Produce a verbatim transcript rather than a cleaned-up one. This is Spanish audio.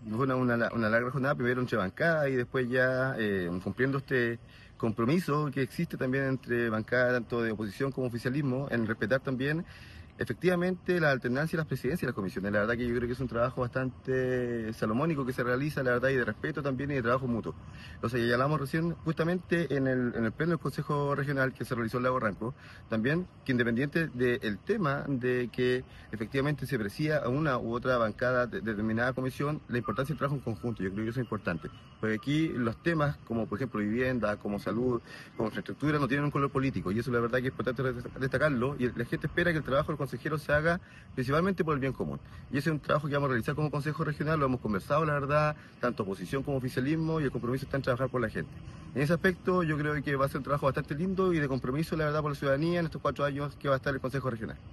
fue una, una, una larga jornada, primero entre bancadas y después ya eh, cumpliendo este compromiso que existe también entre bancadas tanto de oposición como oficialismo, en respetar también efectivamente la alternancia y las presidencias y las comisiones. La verdad que yo creo que es un trabajo bastante salomónico que se realiza, la verdad, y de respeto también y de trabajo mutuo. O sea, ya hablamos recién justamente en el, en el pleno del Consejo Regional que se realizó en Lago Ranco, también que independiente del tema de que efectivamente se aprecia a una u otra bancada de, de determinada comisión, la importancia del trabajo en conjunto, yo creo que eso es importante. Porque aquí los temas como por ejemplo vivienda, como salud, como infraestructura no tienen un color político y eso la verdad que es importante destacarlo y la gente espera que el trabajo del consejero se haga principalmente por el bien común. Y ese es un trabajo que vamos a realizar como Consejo Regional, lo hemos conversado la verdad, tanto oposición como oficialismo y el compromiso está en trabajar por la gente. En ese aspecto yo creo que va a ser un trabajo bastante lindo y de compromiso la verdad por la ciudadanía en estos cuatro años que va a estar el Consejo Regional.